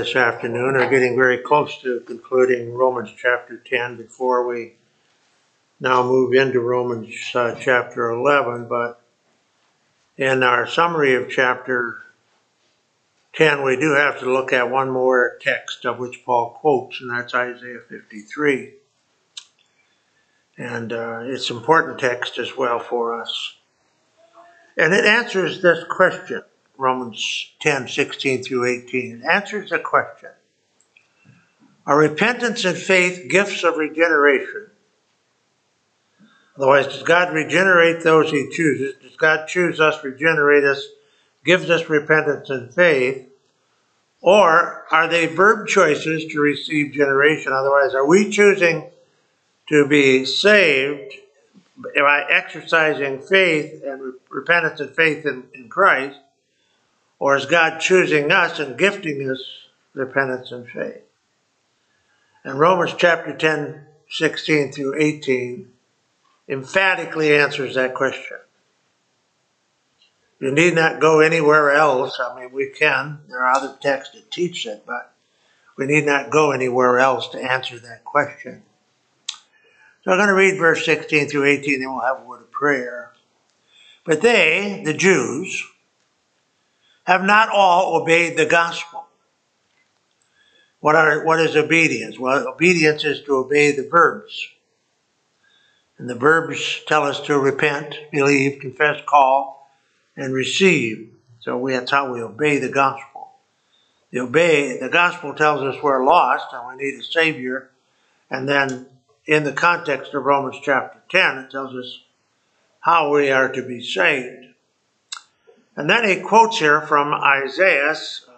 this afternoon are getting very close to concluding Romans chapter 10 before we now move into Romans chapter 11. But in our summary of chapter 10, we do have to look at one more text of which Paul quotes, and that's Isaiah 53. And it's an important text as well for us. And it answers this question, Romans 10, 16 through 18. It answers the question: are repentance and faith gifts of regeneration? Otherwise, does God regenerate those he chooses? Does God choose us, regenerate us, gives us repentance and faith? Or are they verb choices to receive generation? Otherwise, are we choosing to be saved by exercising faith and repentance and faith in Christ? Or is God choosing us and gifting us repentance and faith? And Romans chapter 10, 16 through 18 emphatically answers that question. You need not go anywhere else. I mean, we can. There are other texts that teach it, but we need not go anywhere else to answer that question. So I'm going to read verse 16 through 18, then we'll have a word of prayer. But they, the Jews, have not all obeyed the gospel. What is obedience? Well, obedience is to obey the verbs. And the verbs tell us to repent, believe, confess, call, and receive. So that's how we obey the gospel. The gospel tells us we're lost and we need a Savior. And then in the context of Romans chapter 10, it tells us how we are to be saved. And then he quotes here from Isaiah.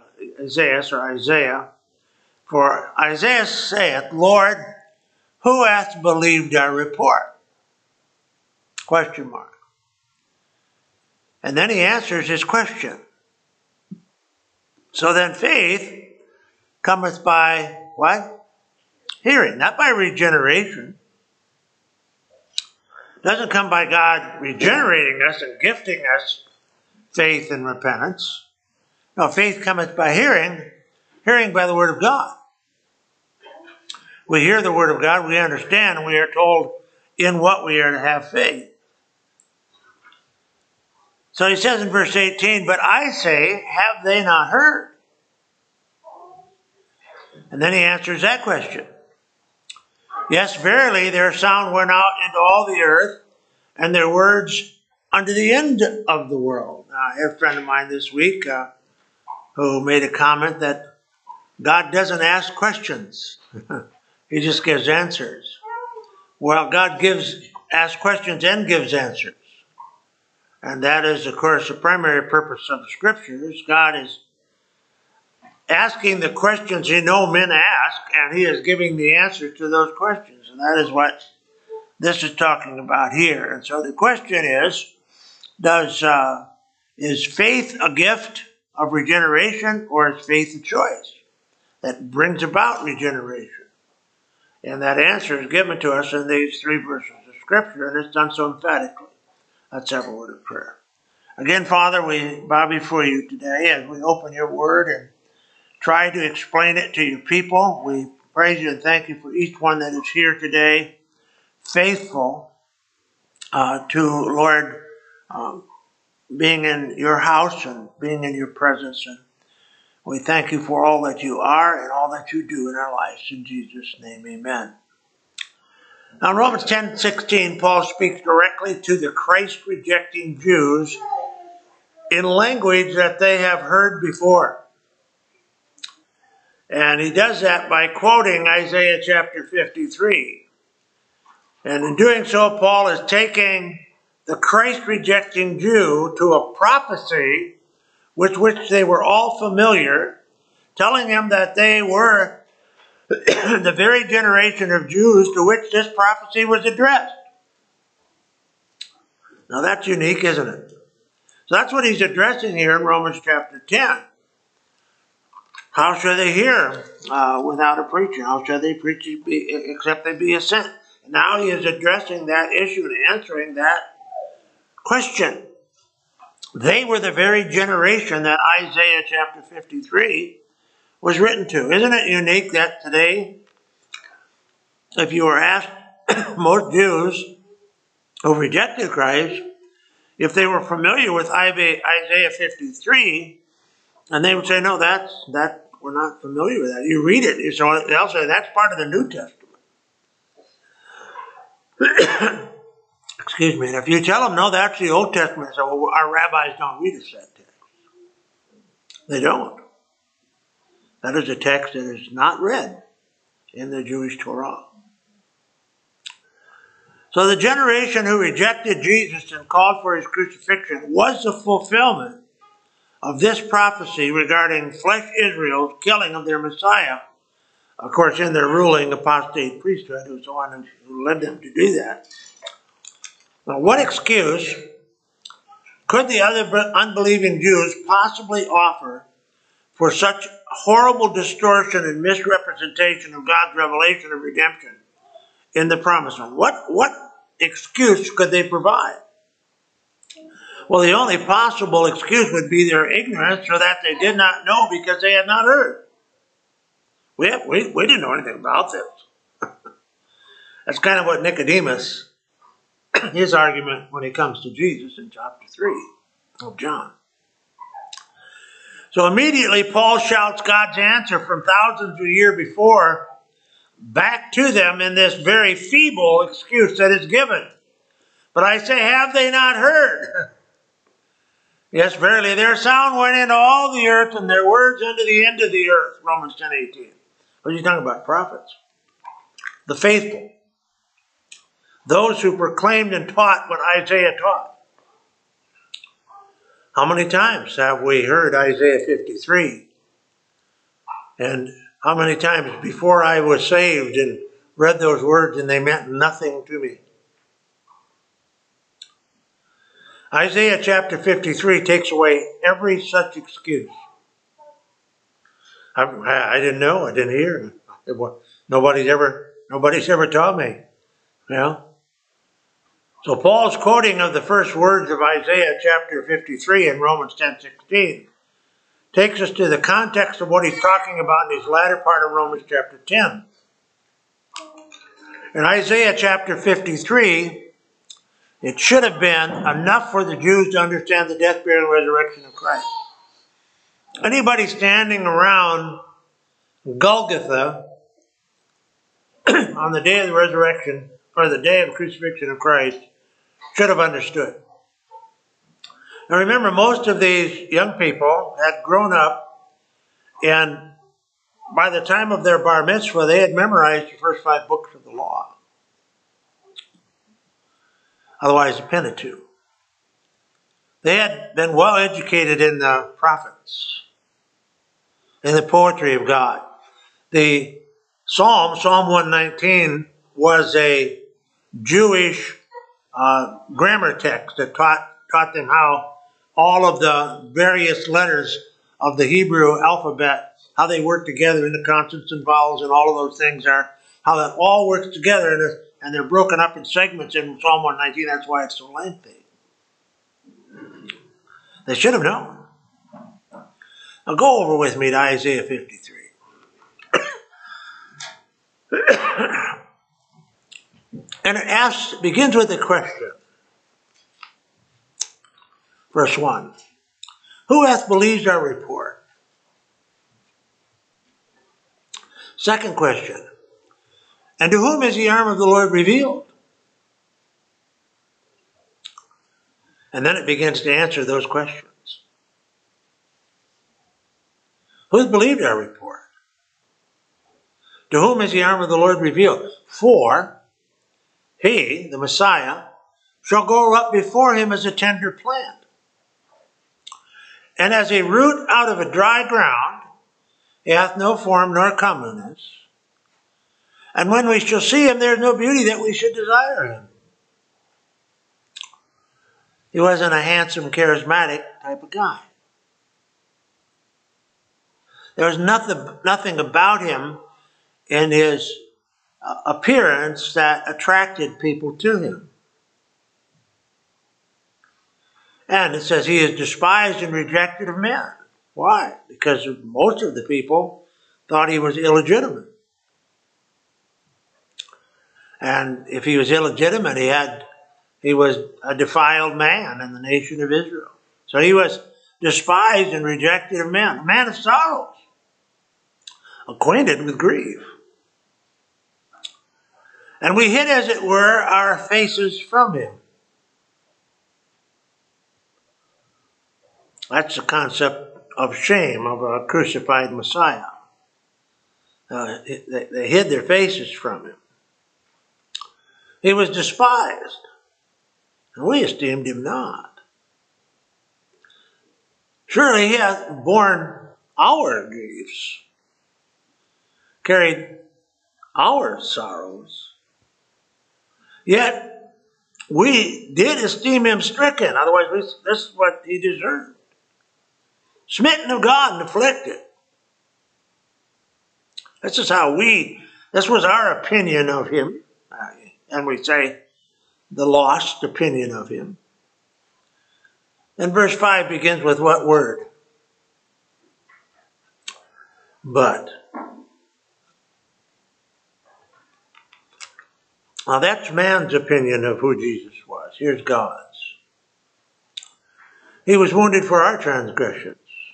For Isaiah saith, Lord, who hath believed our report? Question mark. And then he answers his question. So then faith cometh by what? Hearing, not by regeneration. It doesn't come by God regenerating us and gifting us faith and repentance. No, faith cometh by hearing, hearing by the word of God. We hear the word of God, we understand, and we are told in what we are to have faith. So he says in verse 18, but I say, have they not heard? And then he answers that question. Yes, verily, their sound went out into all the earth, and their words unto the end of the world. Now, I have a friend of mine this week who made a comment that God doesn't ask questions. He just gives answers. Well, God asks questions and gives answers. And that is, of course, the primary purpose of the Scriptures. God is asking the questions men ask, and he is giving the answer to those questions. And that is what this is talking about here. And so the question is faith a gift of regeneration, or is faith a choice that brings about regeneration? And that answer is given to us in these three verses of Scripture, and it's done so emphatically. Let's have a word of prayer. Again, Father, we bow before you today as we open your word and try to explain it to your people. We praise you and thank you for each one that is here today, faithful to, Lord, being in your house and being in your presence. And we thank you for all that you are and all that you do in our lives. In Jesus' name, amen. Now, in Romans 10:16, Paul speaks directly to the Christ-rejecting Jews in language that they have heard before. And he does that by quoting Isaiah chapter 53. And in doing so, Paul is taking the Christ-rejecting Jew to a prophecy with which they were all familiar, telling him that they were the very generation of Jews to which this prophecy was addressed. Now that's unique, isn't it? So that's what he's addressing here in Romans chapter 10. How shall they hear without a preacher? How shall they preach except they be sent? And now he is addressing that issue and answering that question. They were the very generation that Isaiah chapter 53 was written to. Isn't it unique that today, if you were asked, most Jews who rejected Christ, if they were familiar with Isaiah 53, and they would say, no, we're not familiar with that. You read it, so they'll say that's part of the New Testament. Excuse me. And if you tell them, no, that's the Old Testament, so well, our rabbis don't read us that text. They don't. That is a text that is not read in the Jewish Torah. So the generation who rejected Jesus and called for his crucifixion was the fulfillment of this prophecy regarding flesh Israel's killing of their Messiah. Of course, in their ruling apostate priesthood, who's the one who led them to do that. Now, what excuse could the other unbelieving Jews possibly offer for such horrible distortion and misrepresentation of God's revelation of redemption in the promised one? What excuse could they provide? Well, the only possible excuse would be their ignorance, or that they did not know because they had not heard. We didn't know anything about this. That's kind of what Nicodemus, his argument when it comes to Jesus in chapter 3 of John. So immediately Paul shouts God's answer from thousands a year before back to them in this very feeble excuse that is given. But I say, have they not heard? Yes, verily, their sound went into all the earth, and their words into the end of the earth. Romans 10:18. What are you talking about? Prophets. The faithful. Those who proclaimed and taught what Isaiah taught. How many times have we heard Isaiah 53? And how many times before I was saved and read those words and they meant nothing to me? Isaiah chapter 53 takes away every such excuse. I didn't know. I didn't hear. Nobody's ever taught me. So Paul's quoting of the first words of Isaiah chapter 53 in Romans 10:16 takes us to the context of what he's talking about in his latter part of Romans chapter 10. In Isaiah chapter 53, it should have been enough for the Jews to understand the death, burial, and resurrection of Christ. Anybody standing around Golgotha on the day of the resurrection, or the day of the crucifixion of Christ, should have understood. Now remember, most of these young people had grown up, and by the time of their bar mitzvah, they had memorized the first 5 books of the law. Otherwise, the Pentateuch. They had been well educated in the prophets, in the poetry of God. The Psalm 119, was a Jewish grammar text that taught them how all of the various letters of the Hebrew alphabet, how they work together in the consonants and vowels and all of those things how that all works together, and they're broken up in segments in Psalm 119. That's why it's so lengthy. They should have known. Now go over with me to Isaiah 53. And it begins with a question. Verse 1. Who hath believed our report? Second question. And to whom is the arm of the Lord revealed? And then it begins to answer those questions. Who has believed our report? To whom is the arm of the Lord revealed? For he, the Messiah, shall grow up before him as a tender plant, and as a root out of a dry ground. He hath no form nor comeliness. And when we shall see him, there is no beauty that we should desire him. He wasn't a handsome, charismatic type of guy. There was nothing about him in his appearance that attracted people to him. And it says he is despised and rejected of men. Why? Because most of the people thought he was illegitimate. And if he was illegitimate, he was a defiled man in the nation of Israel. So he was despised and rejected of men, a man of sorrows, acquainted with grief. And we hid, as it were, our faces from him. That's the concept of shame of a crucified Messiah. They hid their faces from him. He was despised, and we esteemed him not. Surely he hath borne our griefs, carried our sorrows. Yet we did esteem him stricken. Otherwise, this is what he deserved. Smitten of God and afflicted. This was our opinion of him. And we say the lost opinion of him. And verse 5 begins with what word? But. Now that's man's opinion of who Jesus was. Here's God's. He was wounded for our transgressions.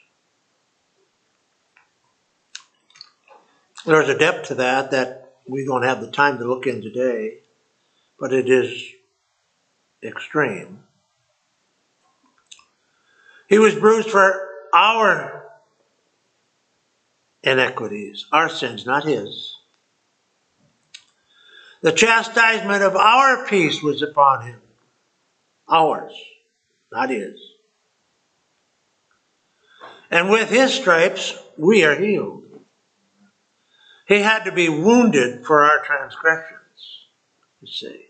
There's a depth to that we don't have the time to look in today, but it is extreme. He was bruised for our iniquities, our sins, not his. The chastisement of our peace was upon him. Ours, not his. And with his stripes, we are healed. He had to be wounded for our transgressions, you see.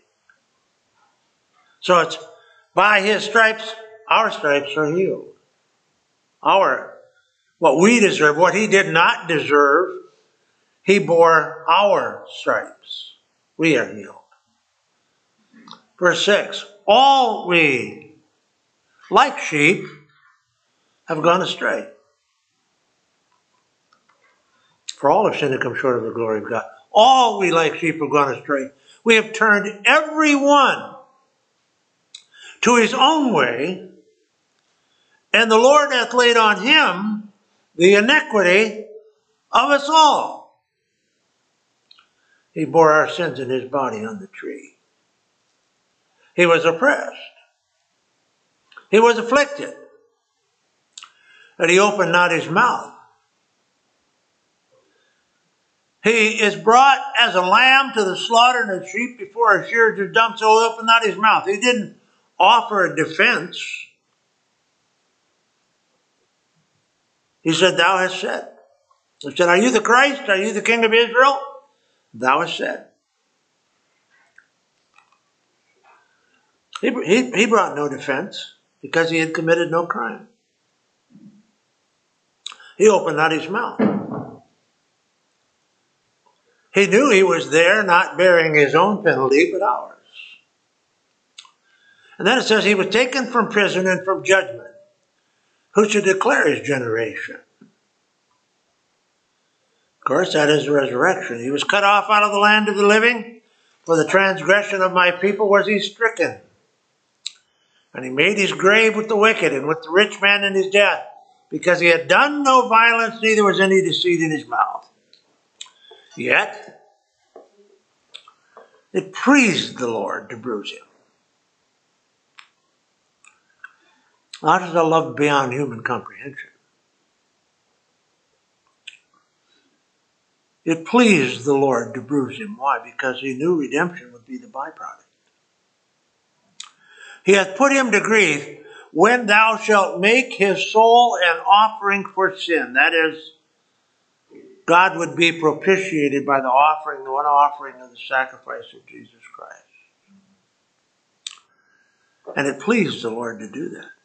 So it's by his stripes, our stripes are healed. What we deserve, what he did not deserve, he bore our stripes. We are healed. Verse 6, all we, like sheep, have gone astray. For all have sinned and come short of the glory of God. All we like sheep have gone astray. We have turned every one to his own way, and the Lord hath laid on him the iniquity of us all. He bore our sins in his body on the tree. He was oppressed. He was afflicted. And he opened not his mouth. He is brought as a lamb to the slaughter, and a sheep before a shearers are dumb, so he opened not his mouth. He didn't offer a defense. He said, thou hast said. He said, are you the Christ? Are you the King of Israel? Thou hast said. He brought no defense because he had committed no crime. He opened not his mouth. He knew he was there not bearing his own penalty, but ours. And then it says he was taken from prison and from judgment. Who should declare his generation? Of course, that is the resurrection. He was cut off out of the land of the living. For the transgression of my people was he stricken. And he made his grave with the wicked and with the rich man in his death, because he had done no violence, neither was any deceit in his mouth. Yet, it pleased the Lord to bruise him. That is a love beyond human comprehension. It pleased the Lord to bruise him. Why? Because he knew redemption would be the byproduct. He hath put him to grief when thou shalt make his soul an offering for sin. That is, God would be propitiated by the one offering of the sacrifice of Jesus Christ. And it pleased the Lord to do that.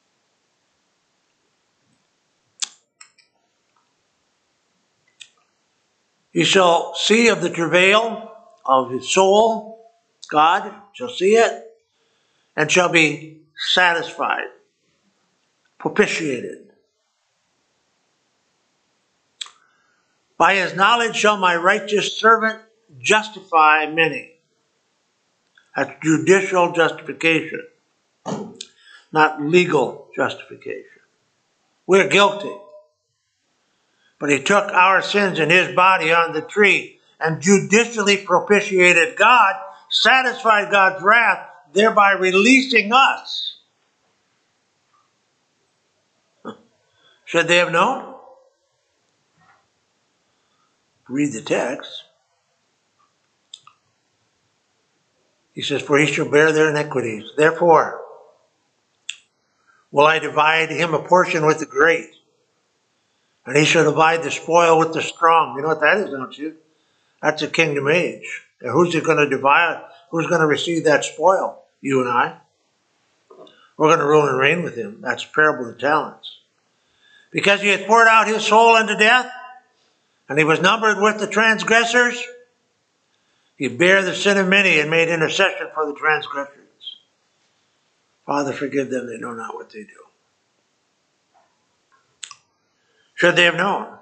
You shall see of the travail of his soul, God shall see it, and shall be satisfied, propitiated. By his knowledge shall my righteous servant justify many. That's judicial justification, not legal justification. We're guilty. But he took our sins in his body on the tree and judicially propitiated God, satisfied God's wrath, thereby releasing us. Should they have known? Read the text. He says, for he shall bear their iniquities. Therefore, will I divide him a portion with the great, and he shall divide the spoil with the strong. You know what that is, don't you? That's a kingdom age. And who's it going to divide? Who's going to receive that spoil? You and I. We're going to rule and reign with him. That's the parable of the talents. Because he hath poured out his soul unto death, and he was numbered with the transgressors, he bare the sin of many and made intercession for the transgressors. Father, forgive them, they know not what they do. Should they have known?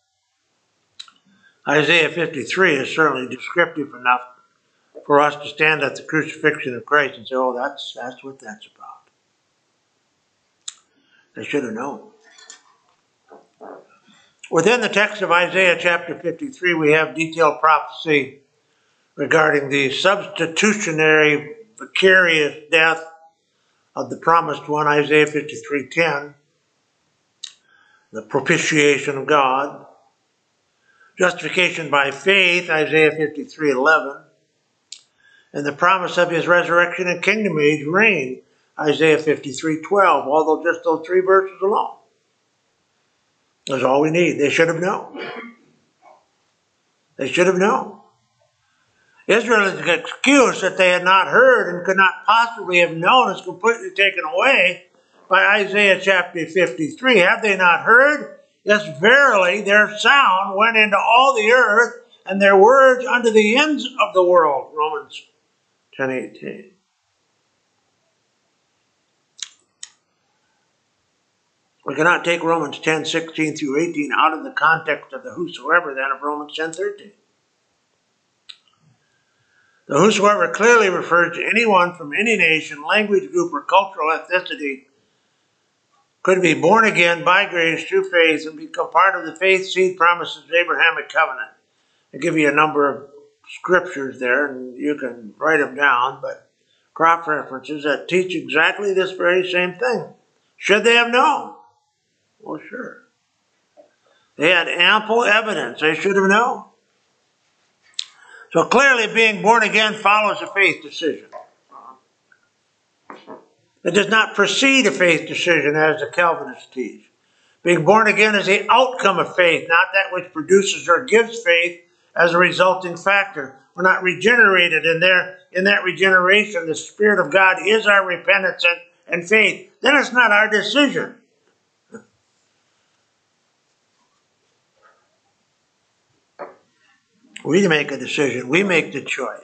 Isaiah 53 is certainly descriptive enough for us to stand at the crucifixion of Christ and say, oh, that's what that's about. They should have known. Within the text of Isaiah chapter 53, we have detailed prophecy regarding the substitutionary vicarious death of the promised one, Isaiah 53:10, the propitiation of God, justification by faith, Isaiah 53:11, and the promise of his resurrection and kingdom age reign, Isaiah 53:12, although just those 3 verses alone. That's all we need. They should have known. They should have known. Israel's excuse that they had not heard and could not possibly have known is completely taken away by Isaiah chapter 53. Have they not heard? Yes, verily, their sound went into all the earth, and their words unto the ends of the world. Romans 10:18. We cannot take Romans 10:16 through 18 out of the context of the whosoever then of Romans 10:13. The whosoever clearly refers to anyone from any nation, language group, or cultural ethnicity could be born again by grace through faith and become part of the faith seed promises of the Abrahamic covenant. I'll give you a number of scriptures there, and you can write them down, but crop references that teach exactly this very same thing. Should they have known? Well, sure. They had ample evidence. They should have known. So clearly being born again follows a faith decision. It does not precede a faith decision as the Calvinists teach. Being born again is the outcome of faith, not that which produces or gives faith as a resulting factor. We're not regenerated in that regeneration. The Spirit of God is our repentance and faith. Then it's not our decision. We make a decision. We make the choice.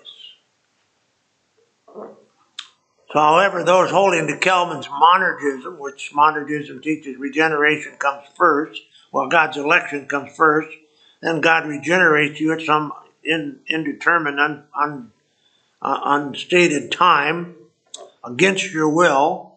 So, however, those holding to Calvin's monergism, which monergism teaches regeneration comes first, while God's election comes first, then God regenerates you at some indeterminate, unstated time against your will,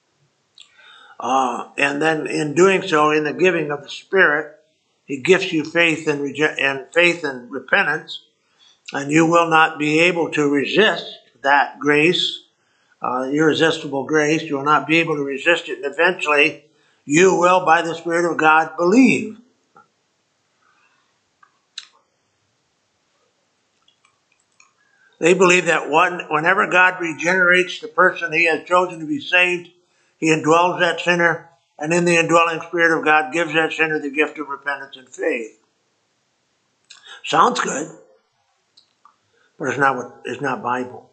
and then in doing so, in the giving of the Spirit, He gives you faith and repentance, and you will not be able to resist that grace. Irresistible grace, you will not be able to resist it, and eventually you will, by the Spirit of God, believe. They believe that whenever God regenerates the person He has chosen to be saved, He indwells that sinner, and in the indwelling Spirit of God gives that sinner the gift of repentance and faith. Sounds good, but it's not Bible.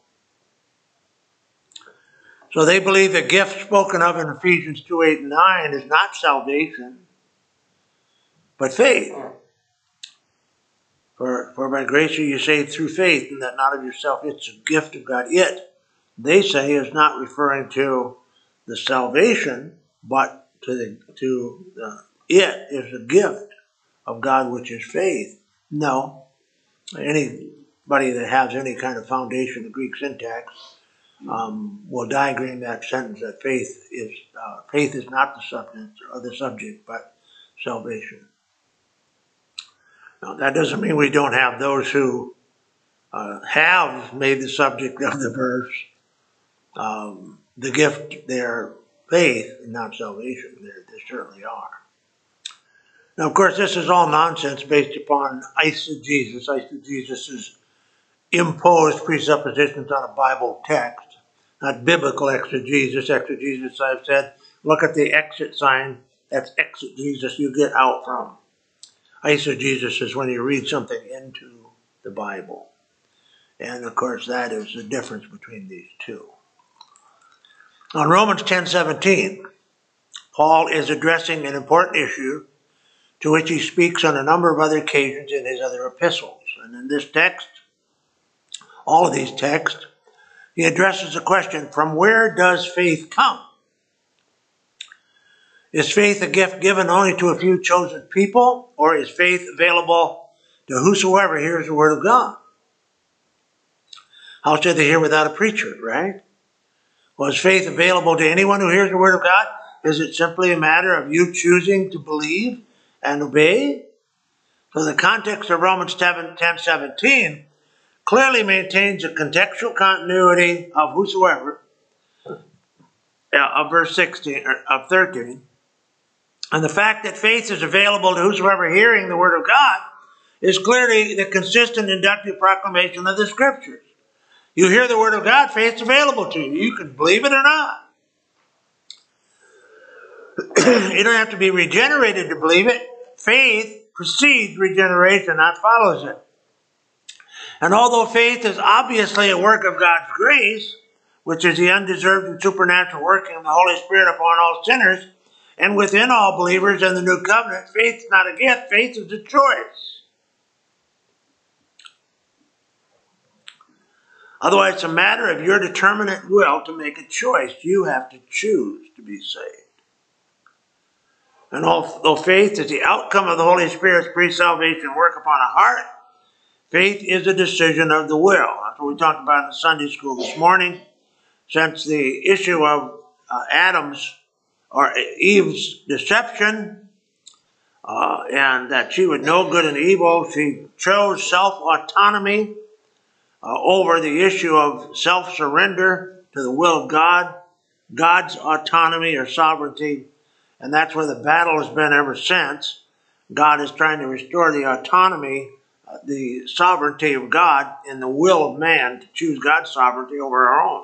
So they believe the gift spoken of in Ephesians 2:8 and 9 is not salvation, but faith. For by grace are you saved through faith, and that not of yourself. It's a gift of God. It, they say, is not referring to the salvation, but it is a gift of God, which is faith. No. Anybody that has any kind of foundation of Greek syntax will diagram that sentence that faith is not the subject or the subject, but salvation. Now, that doesn't mean we don't have those who have made the subject of the verse the gift their faith and not salvation. There certainly are. Now, of course, this is all nonsense based upon eisegesis. Eisegesis is imposed presuppositions on a Bible text, not biblical exegesis. Exegesis, I've said, look at the exit sign. That's exegesis, you get out from. Eisegesis is when you read something into the Bible. And, of course, that is the difference between these two. On Romans 10:17, Paul is addressing an important issue to which he speaks on a number of other occasions in his other epistles. And in this text, all of these texts, he addresses the question, from where does faith come? Is faith a gift given only to a few chosen people, or is faith available to whosoever hears the word of God? How should they hear without a preacher, right? Was faith available to anyone who hears the word of God? Is it simply a matter of you choosing to believe and obey? So the context of Romans 10:17 clearly maintains a contextual continuity of whosoever, of verse 16, of 13. And the fact that faith is available to whosoever hearing the word of God is clearly the consistent inductive proclamation of the Scriptures. You hear the word of God, faith's available to you. You can believe it or not. You don't have to be regenerated to believe it. Faith precedes regeneration, not follows it. And although faith is obviously a work of God's grace, which is the undeserved and supernatural working of the Holy Spirit upon all sinners, and within all believers in the new covenant, faith is not a gift, faith is a choice. Otherwise, it's a matter of your determinate will to make a choice. You have to choose to be saved. And although faith is the outcome of the Holy Spirit's pre-salvation work upon a heart, faith is a decision of the will. That's what we talked about in the Sunday school this morning. Since the issue of Eve's deception, and that she would know good and evil, she chose self-autonomy over the issue of self-surrender to the will of God, God's autonomy or sovereignty. And that's where the battle has been ever since. God is trying to restore the autonomy, the sovereignty of God in the will of man to choose God's sovereignty over our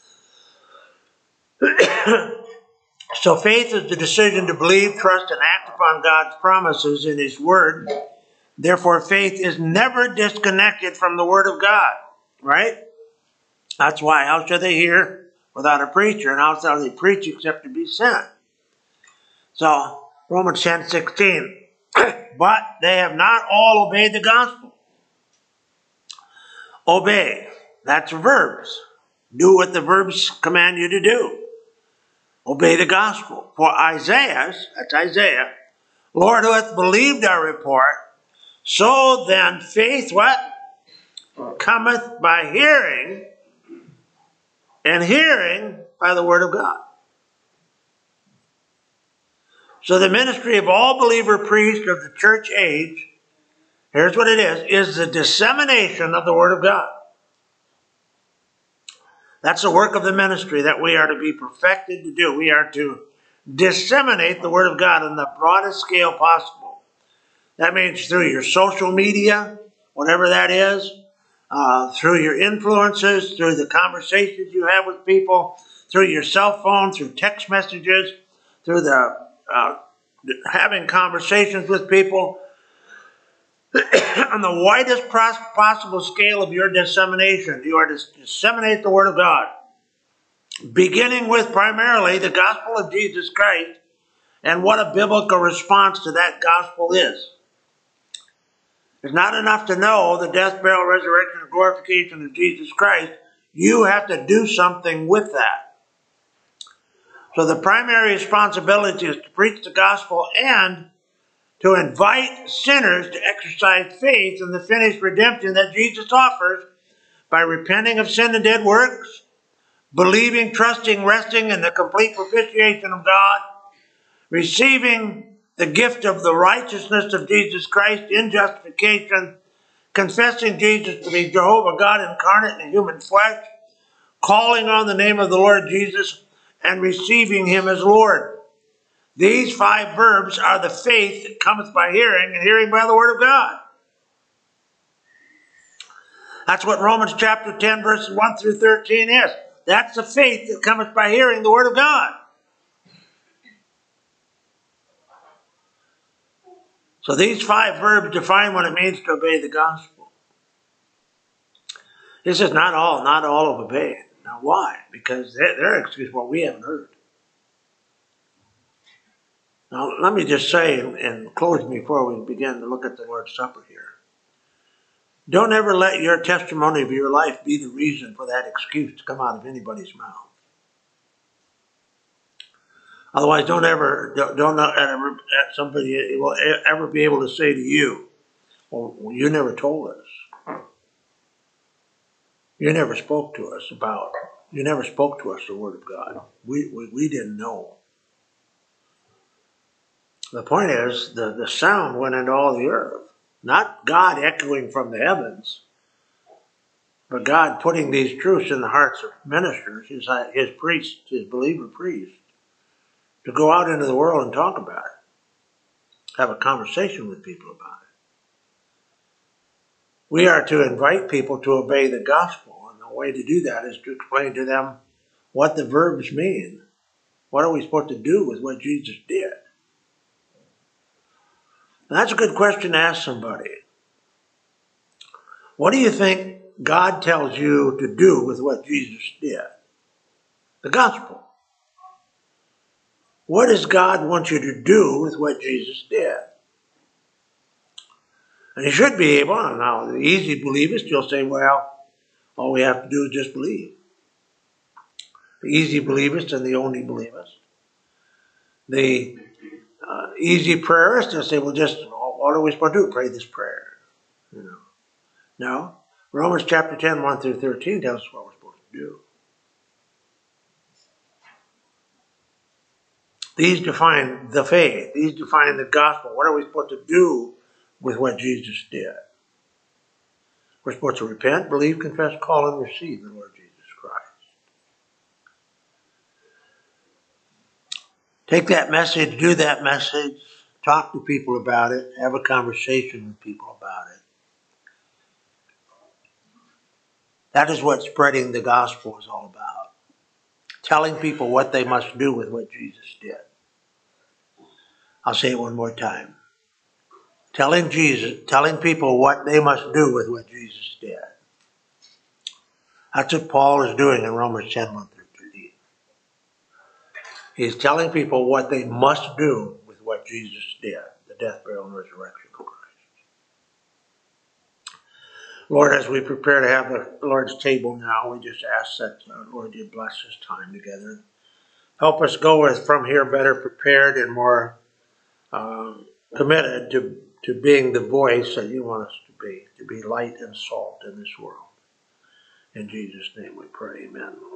own. So faith is the decision to believe, trust, and act upon God's promises in His Word. Therefore, faith is never disconnected from the Word of God, right? That's why, how should they hear without a preacher? And how shall they preach except to be sent? So, Romans 10:16, but they have not all obeyed the gospel. Obey, that's verbs. Do what the verbs command you to do. Obey the gospel. For Isaiah, that's Isaiah, Lord, who hath believed our report, so then faith, what? Cometh by hearing, and hearing by the word of God. So the ministry of all believer priests of the church age, here's what it is the dissemination of the word of God. That's the work of the ministry that we are to be perfected to do. We are to disseminate the word of God on the broadest scale possible. That means through your social media, whatever that is, through your influences, through the conversations you have with people, through your cell phone, through text messages, through the having conversations with people on the widest possible scale of your dissemination. You are to disseminate the word of God, beginning with primarily the gospel of Jesus Christ and what a biblical response to that gospel is. It's not enough to know the death, burial, resurrection, and glorification of Jesus Christ. You have to do something with that. So the primary responsibility is to preach the gospel and to invite sinners to exercise faith in the finished redemption that Jesus offers by repenting of sin and dead works, believing, trusting, resting in the complete propitiation of God, receiving the gift of the righteousness of Jesus Christ in justification, confessing Jesus to be Jehovah God incarnate in human flesh, calling on the name of the Lord Jesus, and receiving him as Lord. These 5 verbs are the faith that cometh by hearing, and hearing by the word of God. That's what Romans chapter 10, verses 1 through 13 is. That's the faith that cometh by hearing the word of God. So these 5 verbs define what it means to obey the gospel. This is not all of obeying. Now why? Because their excuse, well, we haven't heard. Now let me just say, and close before we begin to look at the Lord's Supper here. Don't ever let your testimony of your life be the reason for that excuse to come out of anybody's mouth. Otherwise, don't ever somebody will ever be able to say to you, well, you never told us. You never spoke to us the word of God. We didn't know. The point is, the sound went into all the earth. Not God echoing from the heavens, but God putting these truths in the hearts of ministers, his priests, his believer priests, to go out into the world and talk about it. Have a conversation with people about it. We are to invite people to obey the gospel, and the way to do that is to explain to them what the verbs mean. What are we supposed to do with what Jesus did? And that's a good question to ask somebody. What do you think God tells you to do with what Jesus did? The gospel. What does God want you to do with what Jesus did? And you should be able, and now the easy believers, you'll say, well, all we have to do is just believe. The easy believers and the only believers. The easy prayers, they'll say, well, just, what are we supposed to do? Pray this prayer. You know. No. Romans chapter 10, 1 through 13 tells us what we're supposed to do. These define the faith. These define the gospel. What are we supposed to do with what Jesus did? We're supposed to repent, believe, confess, call, and receive the Lord Jesus Christ. Take that message, do that message, talk to people about it, have a conversation with people about it. That is what spreading the gospel is all about. Telling people what they must do with what Jesus did. I'll say it one more time. Telling people what they must do with what Jesus did. That's what Paul is doing in Romans 10, 1 through 13. He's telling people what they must do with what Jesus did, the death, burial, and resurrection of Christ. Lord, as we prepare to have the Lord's table now, we just ask that, Lord, you bless this time together. Help us go from here better prepared and more committed to being the voice that you want us to be light and salt in this world. In Jesus' name we pray, amen.